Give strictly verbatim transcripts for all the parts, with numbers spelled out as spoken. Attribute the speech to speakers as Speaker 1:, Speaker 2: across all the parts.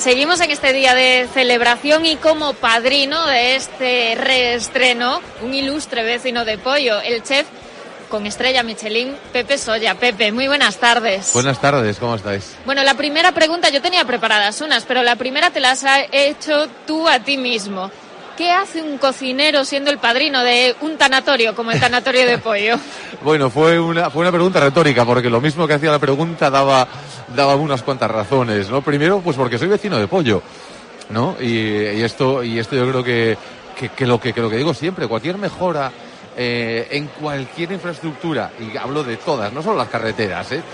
Speaker 1: Seguimos en este día de celebración y como padrino de este reestreno, un ilustre vecino de Pollo, el chef con estrella Michelin, Pepe Solla. Pepe, muy buenas tardes.
Speaker 2: Buenas tardes, ¿cómo estáis?
Speaker 1: Bueno, la primera pregunta, yo tenía preparadas unas, pero la primera te las has hecho tú a ti mismo. ¿Qué hace un cocinero siendo el padrino de un tanatorio como el tanatorio de Pollo?
Speaker 2: Bueno, fue una, fue una pregunta retórica, porque lo mismo que hacía la pregunta daba, daba unas cuantas razones, ¿no? Primero, pues porque soy vecino de Pollo, ¿no? Y, y esto, y esto yo creo que, que, que, lo que, que lo que digo siempre, cualquier mejora eh, en cualquier infraestructura, y hablo de todas, no solo las carreteras, ¿eh?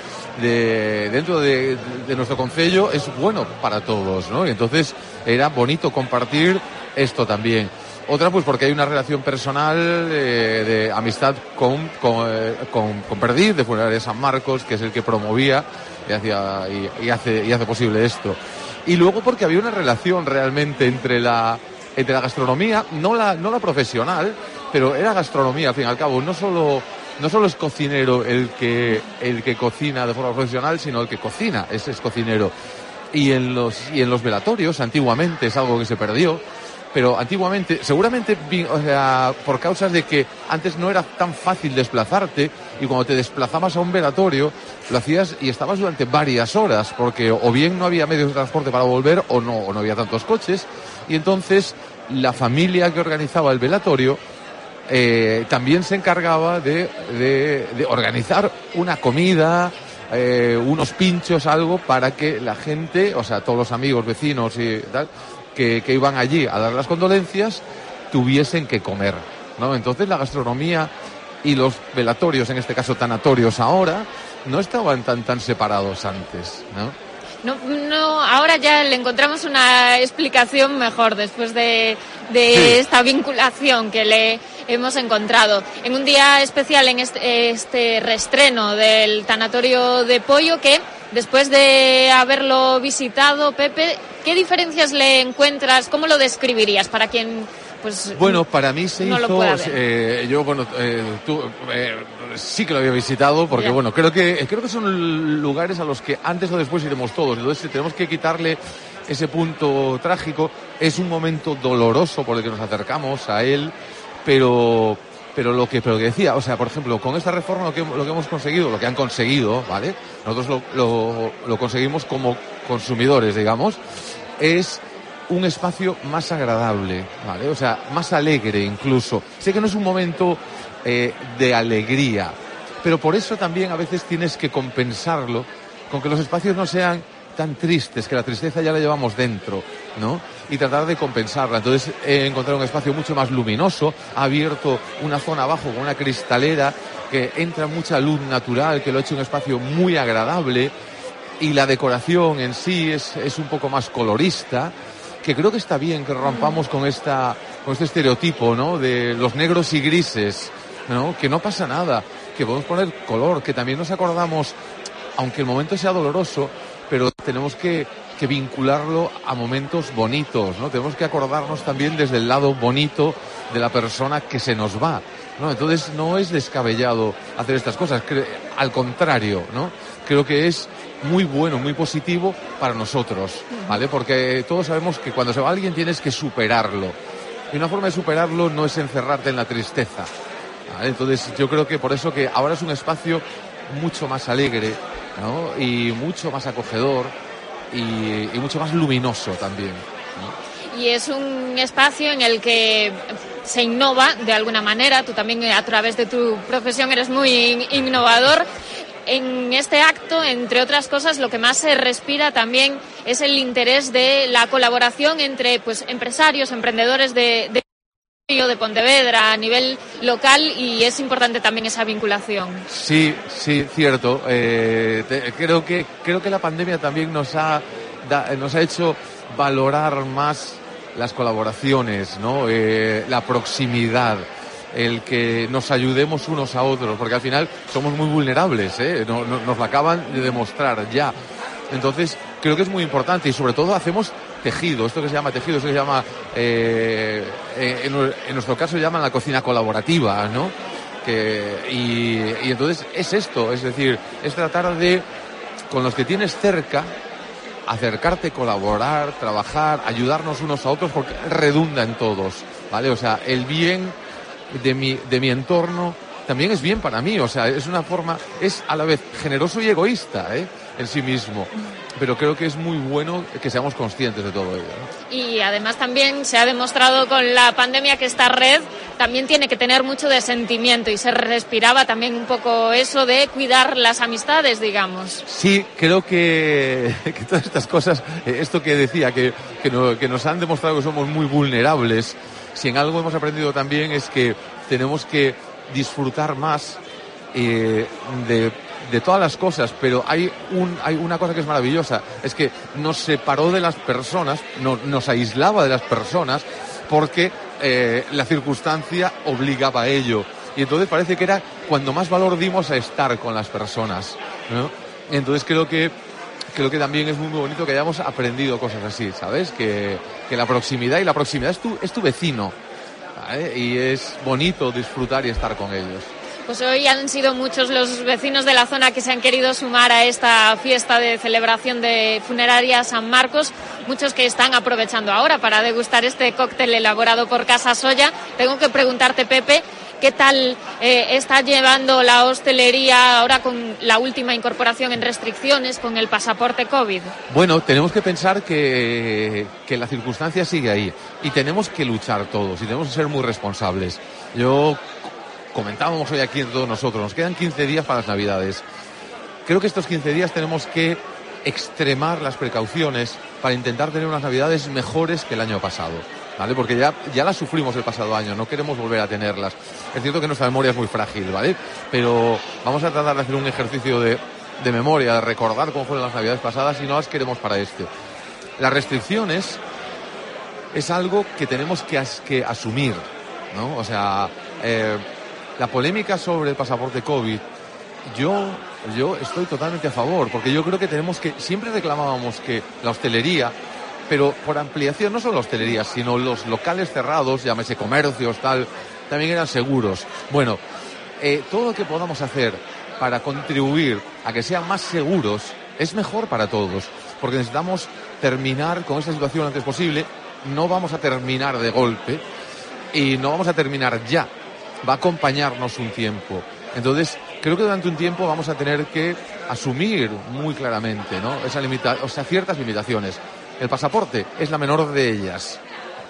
Speaker 2: De, dentro de, de nuestro concello es bueno para todos, ¿no? Y entonces era bonito compartir esto también. Otra, pues porque hay una relación personal eh, de amistad con, con, eh, con, con Perdiz, de Funeraria San Marcos, que es el que promovía y, hacía, y, y, hace, y hace posible esto. Y luego porque había una relación realmente entre la, entre la gastronomía, no la, no la profesional, pero era gastronomía al fin y al cabo. No solo, no solo es cocinero el que, el que cocina de forma profesional, sino el que cocina, ese es cocinero. Y en los, y en los velatorios, antiguamente, es algo que se perdió, pero antiguamente, seguramente, o sea, por causas de que antes no era tan fácil desplazarte, y cuando te desplazabas a un velatorio, lo hacías y estabas durante varias horas, porque o bien no había medios de transporte para volver, o no, o no había tantos coches, y entonces la familia que organizaba el velatorio eh, también se encargaba de, de, de organizar una comida, eh, unos pinchos, algo, para que la gente, o sea, todos los amigos, vecinos y tal, Que, que iban allí a dar las condolencias, tuviesen que comer, ¿no? Entonces la gastronomía y los velatorios, en este caso tanatorios ahora, no estaban tan tan separados antes, ¿no?
Speaker 1: No, no, ahora ya le encontramos una explicación mejor después de, de sí. esta vinculación que le hemos encontrado. En un día especial, en este, este reestreno del tanatorio de Pollo, que después de haberlo visitado, Pepe, ¿qué diferencias le encuentras? ¿Cómo lo describirías para quien pues
Speaker 2: bueno, para mí se
Speaker 1: no
Speaker 2: hizo,
Speaker 1: lo pueda ver?
Speaker 2: Eh, yo, bueno, eh, tú, eh, sí que lo había visitado, porque, yeah. bueno, creo que, creo que son lugares a los que antes o después iremos todos. Entonces, tenemos que quitarle ese punto trágico. Es un momento doloroso por el que nos acercamos a él, pero... Pero lo que, pero lo que decía, o sea, por ejemplo, con esta reforma lo que, lo que hemos conseguido, lo que han conseguido, ¿vale? Nosotros lo, lo, lo conseguimos como consumidores, digamos, es un espacio más agradable, ¿vale? O sea, más alegre incluso. Sé que no es un momento eh, de alegría, pero por eso también a veces tienes que compensarlo con que los espacios no sean tan tristes, que la tristeza ya la llevamos dentro, ¿no? Y tratar de compensarla. Entonces he encontrado un espacio mucho más luminoso, ha abierto una zona abajo con una cristalera que entra mucha luz natural, que lo ha hecho un espacio muy agradable, y la decoración en sí es, es un poco más colorista, que creo que está bien que rompamos con esta, con este estereotipo, ¿no? De los negros y grises, ¿no? Que no pasa nada, que podemos poner color, que también nos acordamos, aunque el momento sea doloroso, pero tenemos que, que vincularlo a momentos bonitos, ¿no? Tenemos que acordarnos también desde el lado bonito de la persona que se nos va, ¿no? Entonces no es descabellado hacer estas cosas, cre- al contrario, ¿no? Creo que es muy bueno, muy positivo para nosotros, ¿vale? Porque todos sabemos que cuando se va alguien tienes que superarlo. Y una forma de superarlo no es encerrarte en la tristeza, ¿vale? Entonces yo creo que por eso que ahora es un espacio mucho más alegre, ¿no? Y mucho más acogedor y, y mucho más luminoso también, ¿no?
Speaker 1: Y es un espacio en el que se innova de alguna manera. Tú también, a través de tu profesión, eres muy innovador. En este acto, entre otras cosas, lo que más se respira también es el interés de la colaboración entre, pues, empresarios, emprendedores de, de de Pontevedra a nivel local, y es importante también esa vinculación.
Speaker 2: Sí, sí, cierto. Eh, te, creo que creo que la pandemia también nos ha da, nos ha hecho valorar más las colaboraciones, ¿no? Eh, la proximidad, el que nos ayudemos unos a otros, porque al final somos muy vulnerables, ¿eh? No, no, nos lo acaban de demostrar ya. Entonces, creo que es muy importante, y sobre todo hacemos tejido, esto que se llama tejido, esto que se llama, eh, en, en nuestro caso se llama la cocina colaborativa, ¿no? Que, y, y entonces es esto, es decir, es tratar de, con los que tienes cerca, acercarte, colaborar, trabajar, ayudarnos unos a otros, porque redunda en todos, ¿vale? O sea, el bien de mi, de mi entorno también es bien para mí, o sea, es una forma, es a la vez generoso y egoísta, ¿eh? En sí mismo, pero creo que es muy bueno que seamos conscientes de todo ello, ¿no?
Speaker 1: Y además también se ha demostrado con la pandemia que esta red también tiene que tener mucho de sentimiento y se respiraba también un poco eso de cuidar las amistades, digamos.
Speaker 2: Sí, creo que, que todas estas cosas, esto que decía, que, que, no, que nos han demostrado que somos muy vulnerables, si en algo hemos aprendido también es que tenemos que disfrutar más eh, de de todas las cosas, pero hay un hay una cosa que es maravillosa, es que nos separó de las personas, no, nos aislaba de las personas porque eh, la circunstancia obligaba a ello, y entonces parece que era cuando más valor dimos a estar con las personas, ¿no? Entonces creo que creo que también es muy bonito que hayamos aprendido cosas así, ¿sabes? Que, que la proximidad, y la proximidad es tu, es tu vecino, ¿vale? Y es bonito disfrutar y estar con ellos.
Speaker 1: Pues hoy han sido muchos los vecinos de la zona que se han querido sumar a esta fiesta de celebración de Funeraria San Marcos, muchos que están aprovechando ahora para degustar este cóctel elaborado por Casa Solla. Tengo que preguntarte, Pepe, ¿qué tal eh, está llevando la hostelería ahora con la última incorporación en restricciones, con el pasaporte COVID?
Speaker 2: Bueno, tenemos que pensar que, que la circunstancia sigue ahí y tenemos que luchar todos y tenemos que ser muy responsables. Yo... Comentábamos hoy aquí entre todos nosotros, nos quedan quince días para las Navidades. Creo que estos quince días tenemos que extremar las precauciones para intentar tener unas Navidades mejores que el año pasado, ¿vale? Porque ya, ya las sufrimos el pasado año, no queremos volver a tenerlas. Es cierto que nuestra memoria es muy frágil, ¿vale? Pero vamos a tratar de hacer un ejercicio de, de memoria, de recordar cómo fueron las Navidades pasadas y no las queremos para este. Las restricciones es algo que tenemos que, as, que asumir, ¿no? O sea... Eh, La polémica sobre el pasaporte COVID, yo, yo estoy totalmente a favor, porque yo creo que tenemos que, siempre reclamábamos que la hostelería, pero por ampliación, no solo la hostelería, sino los locales cerrados, llámese comercios, tal, también eran seguros. Bueno, eh, todo lo que podamos hacer para contribuir a que sean más seguros es mejor para todos, porque necesitamos terminar con esta situación lo antes posible. No vamos a terminar de golpe y no vamos a terminar ya. Va a acompañarnos un tiempo. Entonces, creo que durante un tiempo vamos a tener que asumir muy claramente, ¿no? Esa limita, o sea, ciertas limitaciones. El pasaporte es la menor de ellas.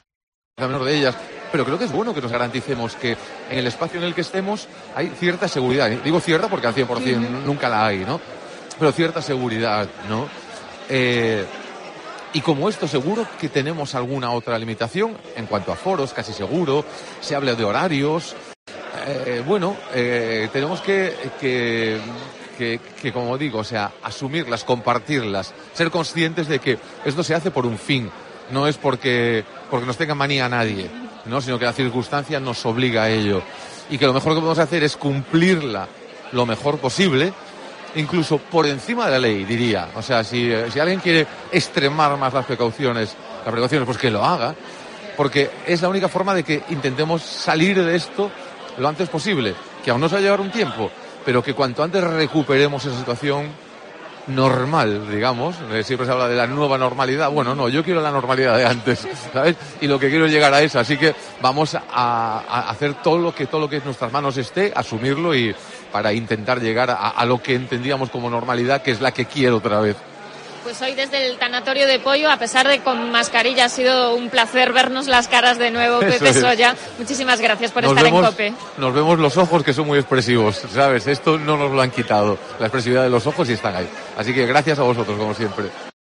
Speaker 2: La menor de ellas. Pero creo que es bueno que nos garanticemos que en el espacio en el que estemos hay cierta seguridad. Digo cierta porque al cien por ciento uh-huh. nunca la hay, ¿no? Pero cierta seguridad, ¿no? Eh, y como esto, seguro que tenemos alguna otra limitación en cuanto a foros, casi seguro. Se habla de horarios. Eh, bueno, eh, tenemos que, que, que, que, como digo, o sea, asumirlas, compartirlas, ser conscientes de que esto se hace por un fin, no es porque, porque nos tenga manía a nadie, ¿no? Sino que la circunstancia nos obliga a ello. Y que lo mejor que podemos hacer es cumplirla lo mejor posible, incluso por encima de la ley, diría. O sea, si, si alguien quiere extremar más las precauciones, las precauciones, pues que lo haga, porque es la única forma de que intentemos salir de esto lo antes posible, que aún nos va a llevar un tiempo, pero que cuanto antes recuperemos esa situación normal, digamos. Siempre se habla de la nueva normalidad. Bueno, no, yo quiero la normalidad de antes, ¿sabes? Y lo que quiero es llegar a eso. Así que vamos a, a hacer todo lo que todo lo que en nuestras manos esté, asumirlo y para intentar llegar a, a lo que entendíamos como normalidad, que es la que quiero otra vez.
Speaker 1: Pues hoy desde el Tanatorio de Pollo, a pesar de con mascarilla, ha sido un placer vernos las caras de nuevo, Pepe Solla. Muchísimas gracias por
Speaker 2: nos
Speaker 1: estar
Speaker 2: vemos,
Speaker 1: en COPE.
Speaker 2: Nos vemos los ojos, que son muy expresivos, ¿sabes? Esto no nos lo han quitado, la expresividad de los ojos, y están ahí. Así que gracias a vosotros, como siempre.